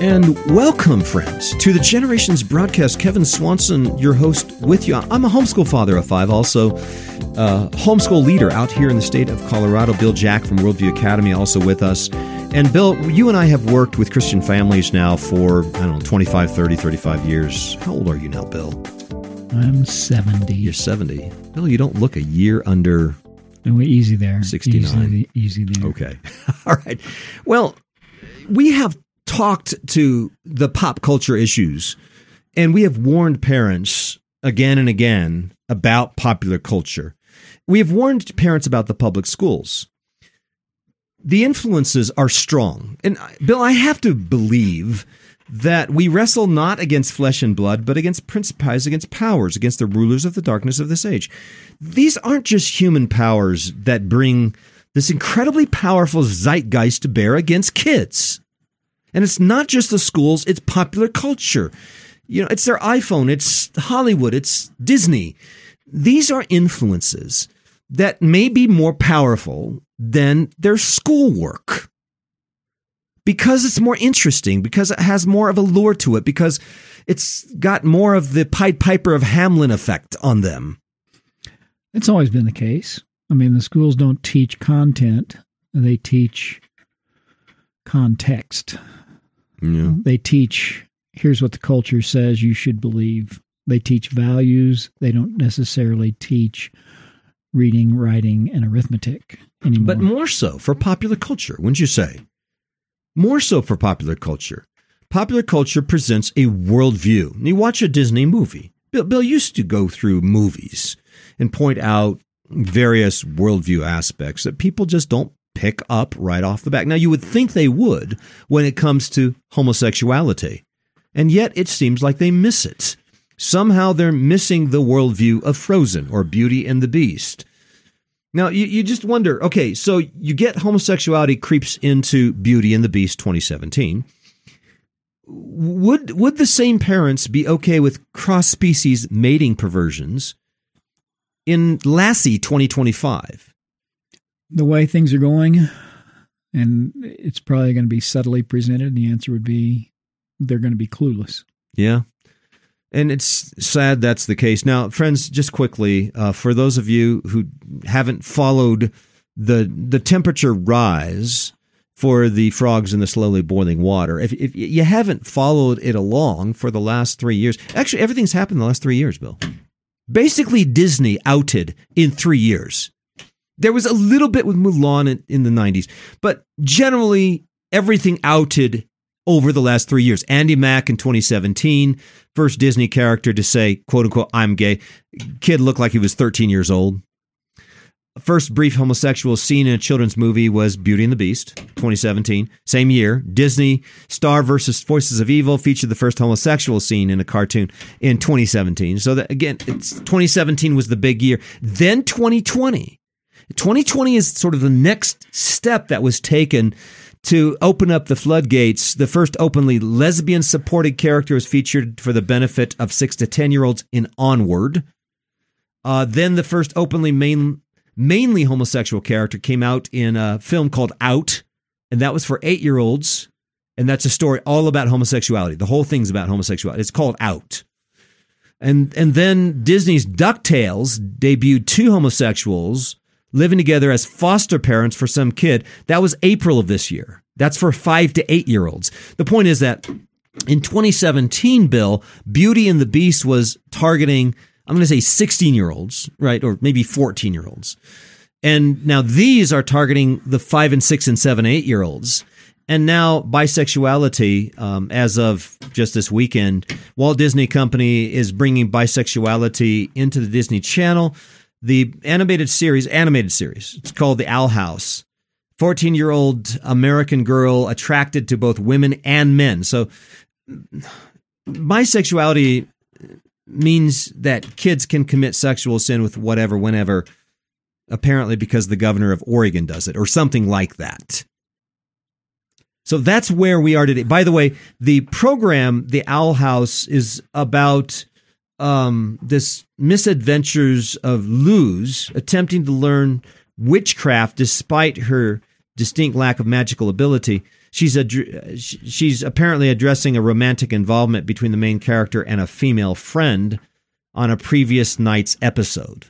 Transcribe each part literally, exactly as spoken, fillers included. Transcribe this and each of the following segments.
And welcome, friends, to the Generations broadcast. Kevin Swanson, your host, with you. I'm a homeschool father of five, also a homeschool leader out here in the state of Colorado. Bill Jack from Worldview Academy also with us. And Bill, you and I have worked with Christian families now for, I don't know, twenty-five, thirty, thirty-five years. How old are you now, Bill? I'm seventy. You're seventy. Bill, you don't look a year under No, easy there. sixty-nine. Easy, easy there. Okay. All right. Well, we have talked to the pop culture issues, and we have warned parents again and again about popular culture. We have warned parents about the public schools. The influences are strong. And Bill, I have to believe that we wrestle not against flesh and blood, but against principalities, against powers, against the rulers of the darkness of this age. These aren't just human powers that bring this incredibly powerful zeitgeist to bear against kids. And it's not just the schools, it's popular culture. You know, it's their iPhone, it's Hollywood, it's Disney. These are influences that may be more powerful than their schoolwork. Because it's more interesting, because it has more of a lure to it, because it's got more of the Pied Piper of Hamelin effect on them. It's always been the case. I mean, the schools don't teach content, they teach context. Yeah. They teach, here's what the culture says you should believe. They teach values. They don't necessarily teach reading, writing, and arithmetic anymore. But more so for popular culture, wouldn't you say? More so for popular culture. Popular culture presents a worldview. You watch a Disney movie. Bill, Bill used to go through movies and point out various worldview aspects that people just don't pick up right off the bat. Now, you would think they would when it comes to homosexuality, and yet it seems like they miss it. Somehow they're missing the worldview of Frozen or Beauty and the Beast. Now, you, you just wonder, okay, so you get homosexuality creeps into Beauty and the Beast twenty seventeen. Would, would the same parents be okay with cross-species mating perversions in Lassie twenty twenty-five? The way things are going, and it's probably going to be subtly presented, the answer would be they're going to be clueless. Yeah. And it's sad that's the case. Now, friends, just quickly, uh, for those of you who haven't followed the the temperature rise for the frogs in the slowly boiling water, if, if you haven't followed it along for the last three years, actually, everything's happened in the last three years, Bill. Basically, Disney outed in three years. There was a little bit with Mulan in, in the nineties, but generally everything outed over the last three years. Andy Mack in twenty seventeen, first Disney character to say, quote unquote, I'm gay. Kid looked like he was thirteen years old. First brief homosexual scene in a children's movie was Beauty and the Beast, twenty seventeen. Same year, Disney Star versus Forces of Evil featured the first homosexual scene in a cartoon in twenty seventeen. So that, again, it's twenty seventeen was the big year. Then twenty twenty. twenty twenty is sort of the next step that was taken to open up the floodgates. The first openly lesbian-supported character was featured for the benefit of six to ten-year-olds in Onward. Uh, then the first openly main, mainly homosexual character came out in a film called Out, and that was for eight-year-olds, and that's a story all about homosexuality. The whole thing's about homosexuality. It's called Out. And, and then Disney's DuckTales debuted two homosexuals living together as foster parents for some kid. That was April of this year. That's for five to eight year olds. The point is that in twenty seventeen, Bill, Beauty and the Beast was targeting, I'm going to say sixteen year olds, right? Or maybe fourteen year olds. And now these are targeting the five and six and seven, eight year olds. And now bisexuality, um, as of just this weekend, Walt Disney Company is bringing bisexuality into the Disney Channel. The animated series, animated series, it's called The Owl House. fourteen-year-old American girl attracted to both women and men. So bisexuality means that kids can commit sexual sin with whatever, whenever, apparently because the governor of Oregon does it, or something like that. So that's where we are today. By the way, the program, The Owl House, is about um, this misadventures of Luz attempting to learn witchcraft despite her distinct lack of magical ability. She's ad- she's apparently addressing a romantic involvement between the main character and a female friend on a previous night's episode.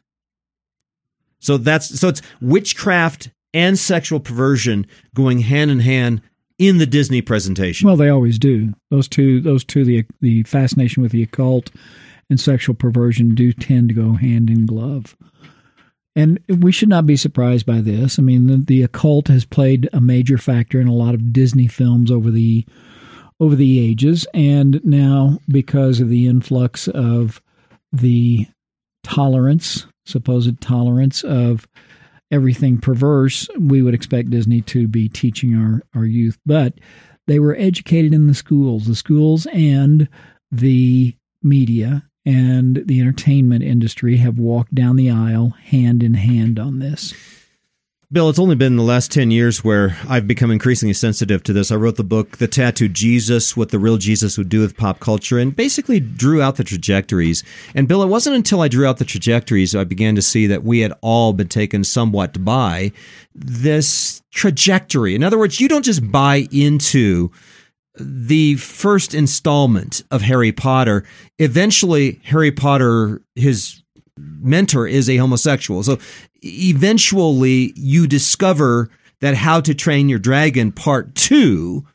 So that's so it's witchcraft and sexual perversion going hand in hand in the Disney presentation. Well, they always do. Those two, those two, the the fascination with the occult and sexual perversion do tend to go hand in glove. And we should not be surprised by this. I mean, the, the occult has played a major factor in a lot of Disney films over the over the ages, and now because of the influx of the tolerance, supposed tolerance of everything perverse, we would expect Disney to be teaching our, our youth. But they were educated in the schools, the schools and the media and the entertainment industry have walked down the aisle hand in hand on this. Bill, it's only been the last ten years where I've become increasingly sensitive to this. I wrote the book, The Tattooed Jesus, What the Real Jesus Would Do with Pop Culture, and basically drew out the trajectories. And Bill, it wasn't until I drew out the trajectories I began to see that we had all been taken somewhat by this trajectory. In other words, you don't just buy into the first installment of Harry Potter. Eventually, Harry Potter, his mentor, is a homosexual. So eventually you discover that How to Train Your Dragon Part two,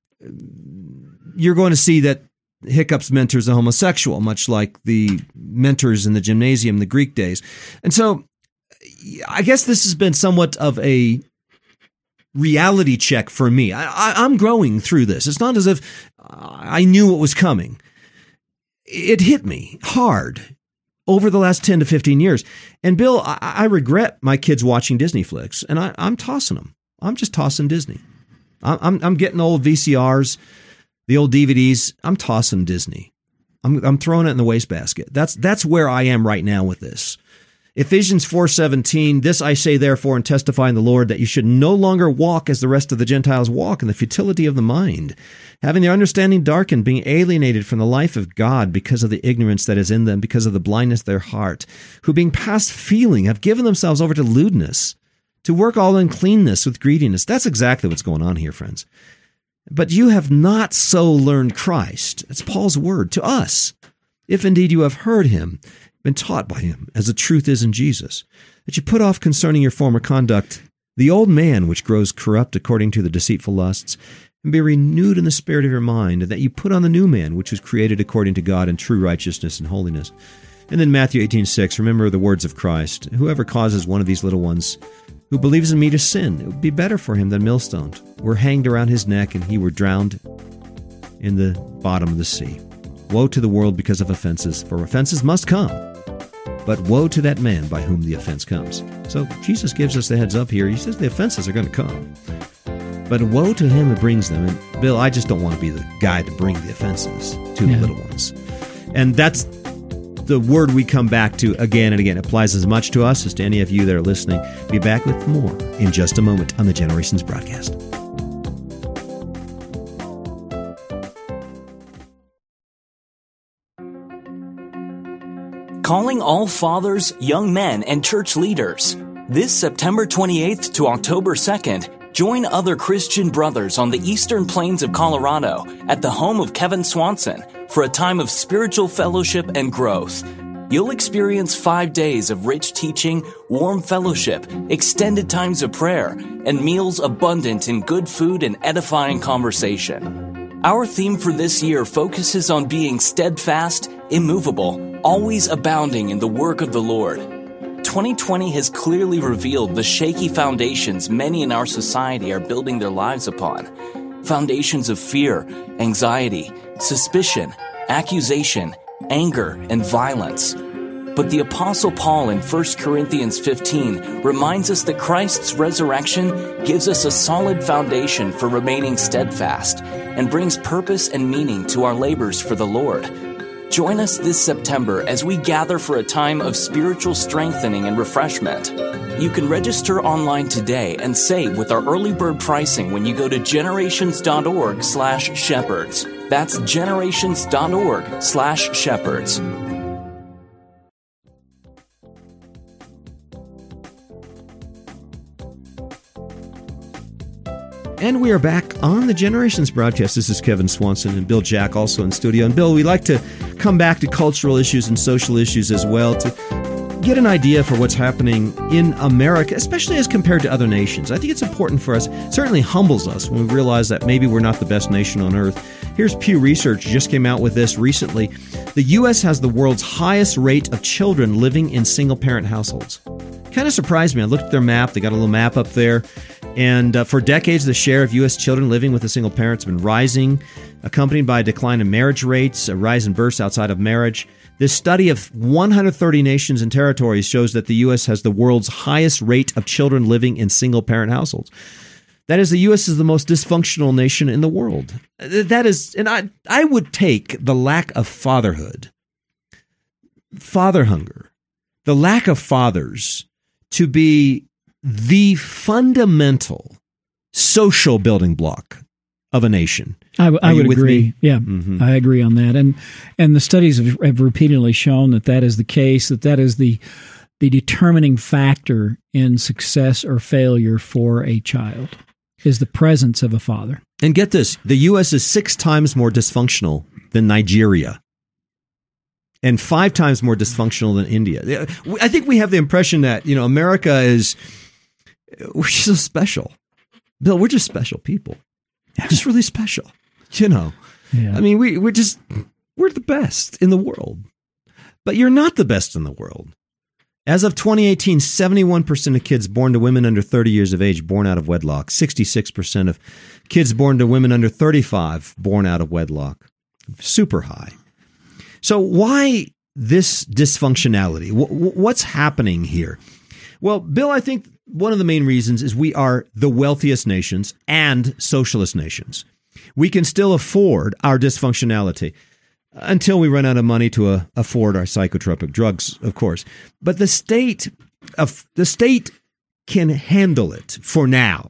you're going to see that Hiccup's mentor is a homosexual, much like the mentors in the gymnasium in the Greek days. And so I guess this has been somewhat of a reality check for me. I, I, I'm growing through this. It's not as if I knew what was coming. It hit me hard over the last ten to fifteen years. And Bill, I, I regret my kids watching Disney flicks, and I, I'm tossing them. I'm just tossing Disney. I'm, I'm, I'm getting old V C Rs, the old D V Ds. I'm tossing Disney. I'm, I'm throwing it in the wastebasket. That's, that's where I am right now with this. Ephesians four seventeen, this I say therefore and testify in the Lord, that you should no longer walk as the rest of the Gentiles walk, in the futility of the mind, having their understanding darkened, being alienated from the life of God because of the ignorance that is in them, because of the blindness of their heart, who being past feeling have given themselves over to lewdness, to work all uncleanness with greediness. That's exactly what's going on here, friends. But you have not so learned Christ. It's Paul's word to us. If indeed you have heard him, been taught by him, as the truth is in Jesus, that you put off concerning your former conduct the old man which grows corrupt according to the deceitful lusts, and be renewed in the spirit of your mind, and that you put on the new man which was created according to God in true righteousness and holiness. And then Matthew eighteen six, remember the words of Christ, whoever causes one of these little ones who believes in me to sin, it would be better for him than millstones were hanged around his neck and he were drowned in the bottom of the sea. Woe to the world because of offenses, for offenses must come. But woe to that man by whom the offense comes. So Jesus gives us the heads up here. He says the offenses are going to come. But woe to him who brings them. And Bill, I just don't want to be the guy to bring the offenses to yeah. the little ones. And that's the word we come back to again and again. It applies as much to us as to any of you that are listening. Be back with more in just a moment on the Generations broadcast. Calling all fathers, young men, and church leaders. This September twenty-eighth to October second, join other Christian brothers on the eastern plains of Colorado at the home of Kevin Swanson for a time of spiritual fellowship and growth. You'll experience five days of rich teaching, warm fellowship, extended times of prayer, and meals abundant in good food and edifying conversation. Our theme for this year focuses on being steadfast, immovable, always abounding in the work of the Lord. twenty twenty has clearly revealed the shaky foundations many in our society are building their lives upon. Foundations of fear, anxiety, suspicion, accusation, anger, and violence. But the Apostle Paul in First Corinthians fifteen reminds us that Christ's resurrection gives us a solid foundation for remaining steadfast and brings purpose and meaning to our labors for the Lord. Join us this September as we gather for a time of spiritual strengthening and refreshment. You can register online today and save with our early bird pricing when you go to generations.org slash shepherds. That's generations.org slash shepherds. And we are back on the Generations broadcast. This is Kevin Swanson and Bill Jack also in studio. And Bill, we like to come back to cultural issues and social issues as well to get an idea for what's happening in America, especially as compared to other nations. I think it's important for us, it certainly humbles us when we realize that maybe we're not the best nation on earth. Here's Pew Research, just came out with this recently. The U S has the world's highest rate of children living in single-parent households. Kind of surprised me. I looked at their map. They got a little map up there. And uh, for decades, the share of U S children living with a single parent has been rising, accompanied by a decline in marriage rates, a rise in births outside of marriage. This study of one hundred thirty nations and territories shows that the U S has the world's highest rate of children living in single-parent households. That is, the U S is the most dysfunctional nation in the world. That is, and I, I would take the lack of fatherhood, father hunger, the lack of fathers to be the fundamental social building block of a nation. I, w- I would agree. Me? Yeah, mm-hmm. I agree on that. And and the studies have, have repeatedly shown that that is the case, that that is the the determining factor in success or failure for a child, is the presence of a father. And get this, the U S is six times more dysfunctional than Nigeria. And five times more dysfunctional than India. I think we have the impression that, you know, America is, we're just so special. Bill, we're just special people. Just really special. You know, yeah. I mean, we, we're just, we're the best in the world. But you're not the best in the world. As of twenty eighteen, seventy-one percent of kids born to women under thirty years of age born out of wedlock. sixty-six percent of kids born to women under thirty-five born out of wedlock. Super high. So why this dysfunctionality? What's happening here? Well, Bill, I think one of the main reasons is we are the wealthiest nations and socialist nations. We can still afford our dysfunctionality until we run out of money to uh, afford our psychotropic drugs, of course. But the state of the state can handle it for now.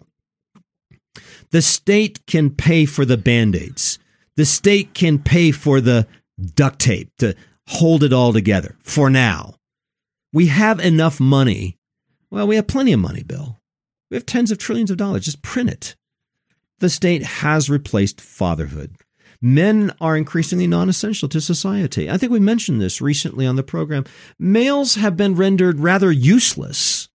The state can pay for the Band-Aids. The state can pay for the duct tape to hold it all together for now. We have enough money. Well, we have plenty of money, Bill. We have tens of trillions of dollars. Just print it. The state has replaced fatherhood. Men are increasingly non-essential to society. I think we mentioned this recently on the program. Males have been rendered rather useless.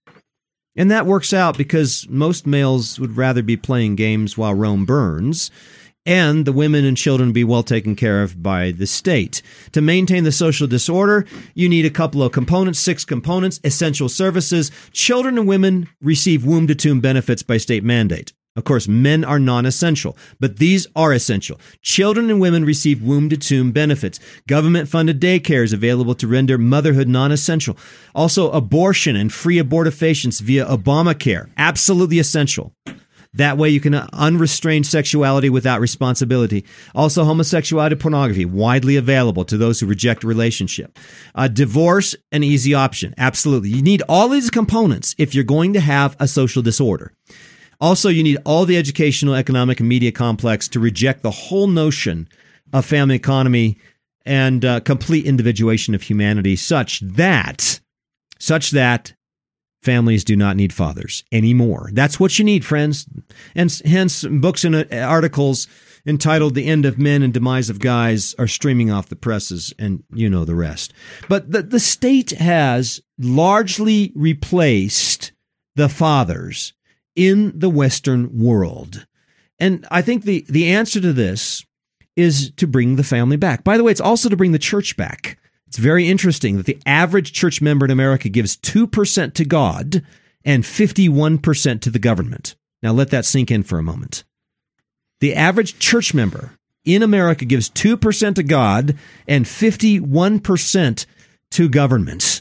And that works out because most males would rather be playing games while Rome burns, and the women and children be well taken care of by the state. To maintain the social disorder, you need a couple of components, six components: essential services. Children and women receive womb-to-tomb benefits by state mandate. Of course, men are non-essential, but these are essential. Children and women receive womb-to-tomb benefits. Government-funded daycare is available to render motherhood non-essential. Also, abortion and free abortifacients via Obamacare, absolutely essential. That way you can unrestrain sexuality without responsibility. Also, homosexuality, pornography, widely available to those who reject a relationship. Uh, divorce, an easy option. Absolutely. You need all these components if you're going to have a social disorder. Also, you need all the educational, economic, and media complex to reject the whole notion of family economy and uh, complete individuation of humanity such that, such that families do not need fathers anymore. That's what you need, friends. And hence, books and articles entitled The End of Men and Demise of Guys are streaming off the presses, and you know the rest. But the, the state has largely replaced the fathers in the Western world. And I think the, the answer to this is to bring the family back. By the way, it's also to bring the church back. It's very interesting that the average church member in America gives two percent to God and fifty-one percent to the government. Now let that sink in for a moment. The average church member in America gives two percent to God and fifty-one percent to government.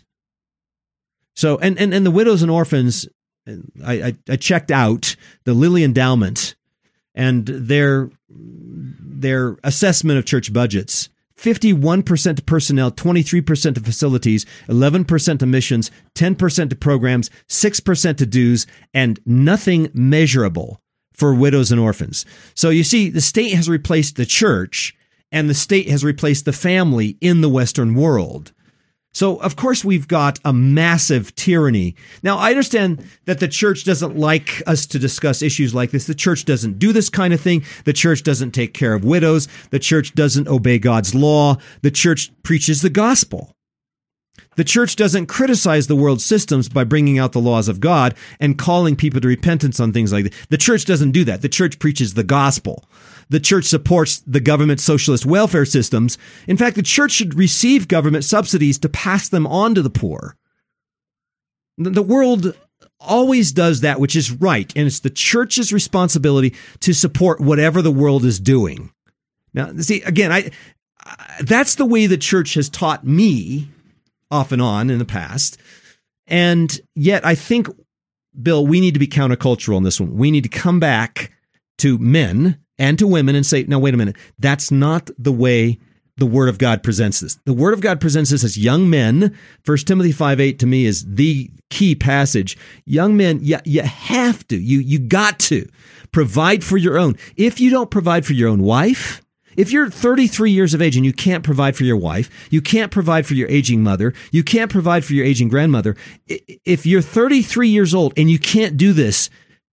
So, and, and, and the widows and orphans, I, I, I checked out the Lilly Endowment and their, their assessment of church budgets. fifty-one percent to personnel, twenty-three percent to facilities, eleven percent to missions, ten percent to programs, six percent to dues, and nothing measurable for widows and orphans. So you see, the state has replaced the church, and the state has replaced the family in the Western world. So, of course, we've got a massive tyranny. Now, I understand that the church doesn't like us to discuss issues like this. The church doesn't do this kind of thing. The church doesn't take care of widows. The church doesn't obey God's law. The church preaches the gospel. The church doesn't criticize the world systems by bringing out the laws of God and calling people to repentance on things like that. The church doesn't do that. The church preaches the gospel. The church supports the government socialist welfare systems. In fact, the church should receive government subsidies to pass them on to the poor. The world always does that which is right, and it's the church's responsibility to support whatever the world is doing. Now, see, again, I that's the way the church has taught me off and on in the past. And yet I think, Bill, we need to be countercultural on this one. We need to come back to men and to women and say, no, wait a minute. That's not the way the Word of God presents this. The Word of God presents this as young men. First Timothy five eight to me is the key passage. Young men, you, you have to, you, you got to provide for your own. If you don't provide for your own wife, if you're thirty-three years of age and you can't provide for your wife, you can't provide for your aging mother, you can't provide for your aging grandmother, if you're thirty-three years old and you can't do this,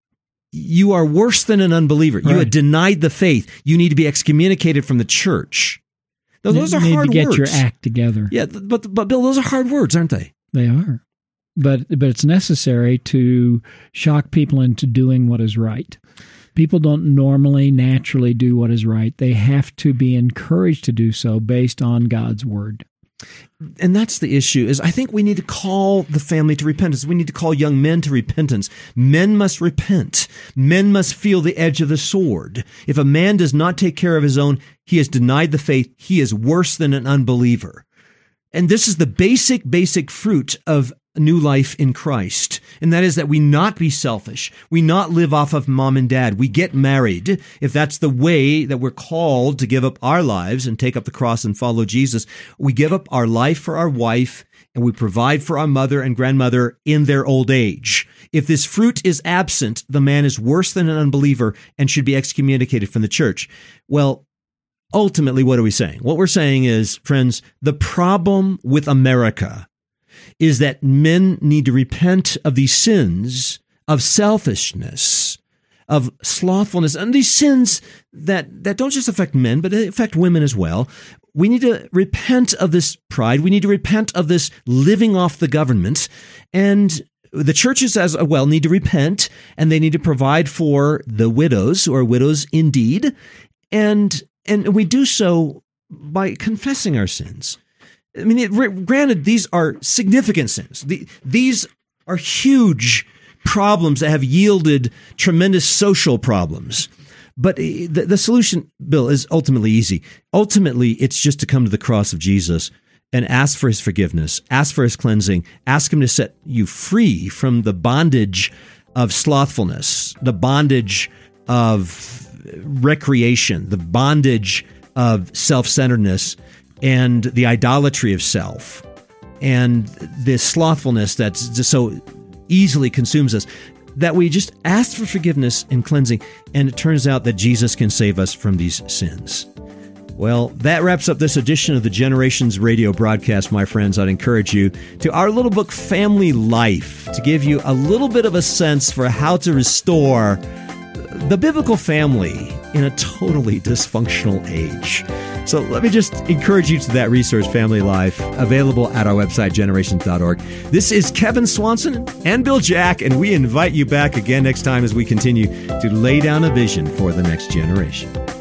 you are worse than an unbeliever. Right. You have denied the faith. You need to be excommunicated from the church. Now, those you are need hard to get words. your act together. Yeah, but but Bill, those are hard words, aren't they? They are. But but it's necessary to shock people into doing what is right. People don't normally, naturally do what is right. They have to be encouraged to do so based on God's word. And that's the issue, is I think we need to call the family to repentance. We need to call young men to repentance. Men must repent. Men must feel the edge of the sword. If a man does not take care of his own, he has denied the faith. He is worse than an unbeliever. And this is the basic, basic fruit of new life in Christ. And that is that we not be selfish. We not live off of mom and dad. We get married. If that's the way that we're called to give up our lives and take up the cross and follow Jesus, we give up our life for our wife and we provide for our mother and grandmother in their old age. If this fruit is absent, the man is worse than an unbeliever and should be excommunicated from the church. Well, ultimately, what are we saying? What we're saying is, friends, the problem with America is that men need to repent of these sins of selfishness, of slothfulness, and these sins that, that don't just affect men, but they affect women as well. We need to repent of this pride. We need to repent of this living off the government. And the churches as well need to repent, and they need to provide for the widows, who are widows indeed. And, and we do so by confessing our sins. I mean, it, granted, these are significant sins. The, these are huge problems that have yielded tremendous social problems. But the, the solution, Bill, is ultimately easy. Ultimately, it's just to come to the cross of Jesus and ask for his forgiveness, ask for his cleansing, ask him to set you free from the bondage of slothfulness, the bondage of recreation, the bondage of self-centeredness, and the idolatry of self, and this slothfulness that's just so easily consumes us, that we just ask for forgiveness and cleansing, and it turns out that Jesus can save us from these sins. Well, that wraps up this edition of the Generations Radio broadcast, my friends. I'd encourage you to our little book, Family Life, to give you a little bit of a sense for how to restore the biblical family in a totally dysfunctional age. So let me just encourage you to that resource, Family Life, available at our website, generations dot org. This is Kevin Swanson and Bill Jack, and we invite you back again next time as we continue to lay down a vision for the next generation.